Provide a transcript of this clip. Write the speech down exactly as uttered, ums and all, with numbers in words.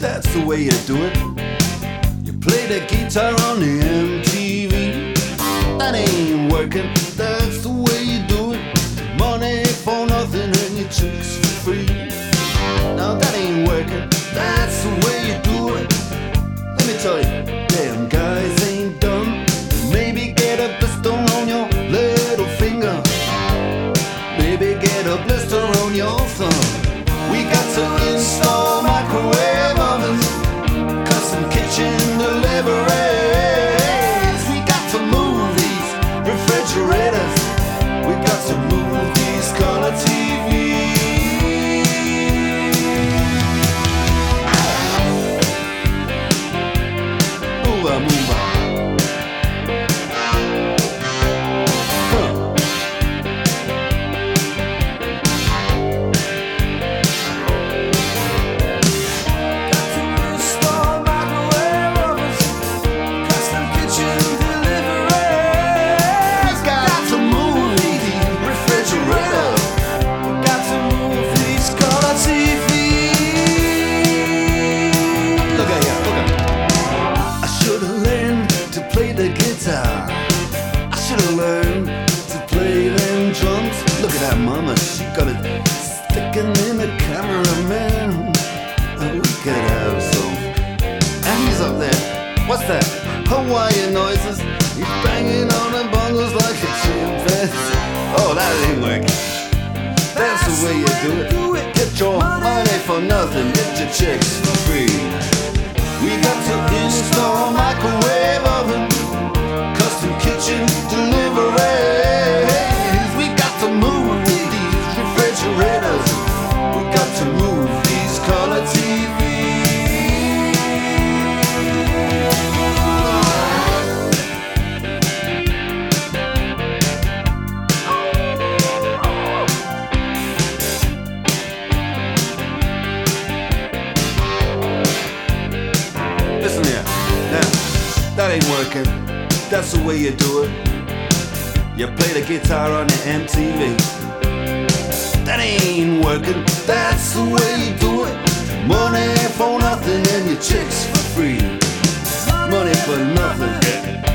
that's the way you do it. You play the guitar on the M T V. That ain't working, that's the way you do it. Money for nothing and your chicks for free. Now that ain't working, that's the way you do it. Let me tell you, damn guys ain't dumb. Maybe get a blister on your little finger. Maybe get a blister on your thumb. We got to install microwave ovens, custom kitchen deliveries. We got to move these refrigerators. We got to move these color T Vs. Move on, move on. I should've learned to play them drums. Look at that mama, she got it sticking in the cameraman. Oh, we could have some. And he's up there, what's that? Hawaiian noises. He's banging on the bongos like a chimpanzee. Oh, that ain't working. That's the way you do it. Get your money for nothing, get your chicks for free. We got to install microwave oven, custom kitchen deliveries. We got to move these refrigerators. We got to move these color T Vs. Listen here, now, that ain't working. That's the way you do it. You play the guitar on the M T V. That ain't working. That's the way you do it. Money for nothing and your chicks for free. Money for nothing.